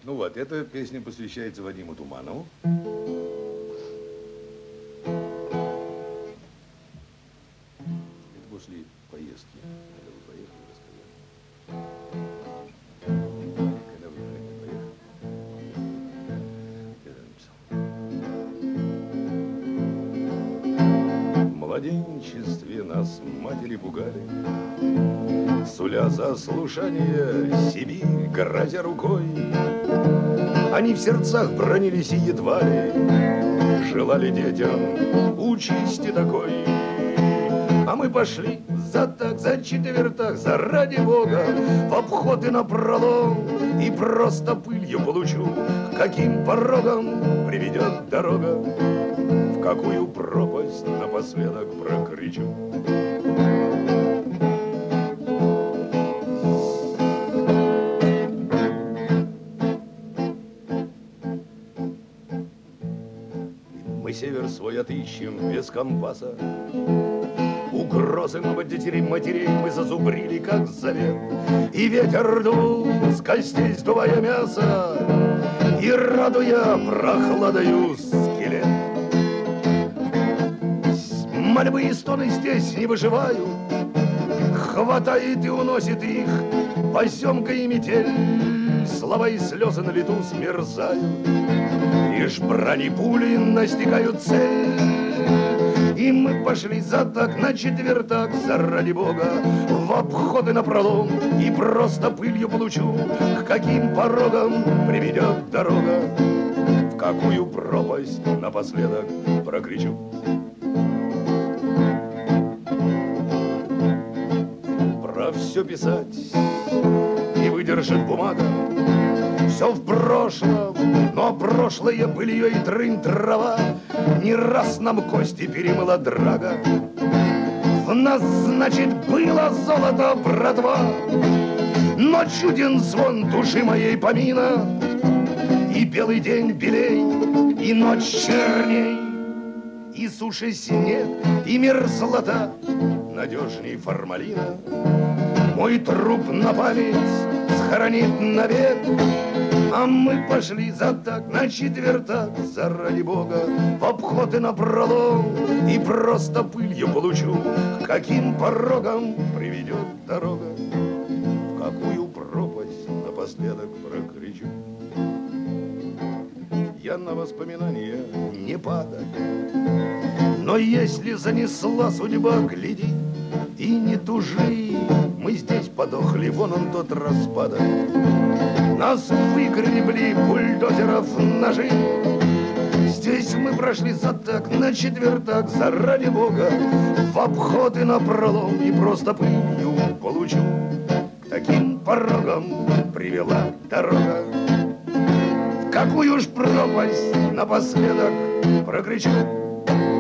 Ну вот, эта песня посвящается Вадиму Туманову. Это после поездки. Когда вы поехали, рассказали. Когда вы поехали. Я написал. В младенчестве нас матери пугали, суля за слушание Сибирь, грозя рукой. Они в сердцах бронились и едва ли желали детям участи такой. А мы пошли за так, за четвертак, заради Бога, в обход и напролом, и просто пылью получу, к каким порогам приведет дорога, в какую пропасть напоследок прокричу. Мы север свой отыщем без компаса, угрозы мы матерей мы зазубрили, как завет. И ветер дул с костей, сдувая мясо, и радуя прохладою скелет. Мольбы и стоны здесь не выживают, хватает и уносит их поземка и метель. Слова и слезы на лету смерзают, лишь брони пули настигают цель. И мы пошли за так, на четвертак, заради Бога, в обходы напролом, и просто пылью получу, к каким порогам приведет дорога, в какую пропасть напоследок прокричу. Про все писать не выдержит бумага, все в прошлом, но прошлое былье и трынь трава не раз нам кости перемыла драга. В нас, значит, было золото, братва, но чуден звон души моей помина. И белый день белей, и ночь черней, и суши снег, и мерзлота надежней формалина. Мой труп на память схоронит навек, а мы пошли за так, на четвертак, заради Бога, в обход и напролом, и просто пылью получу, к каким порогам приведет дорога, в какую пропасть напоследок прокричу. Я на воспоминания не падаю, но если занесла судьба, гляди, и не тужи, мы здесь подохли, вон он тот распадок. Нас выгребли бульдозеров ножи, здесь мы прошли за так, на четвертак, заради Бога, в обход и напролом, и просто пылью получу, к таким порогам привела дорога, в какую ж пропасть напоследок прокричу.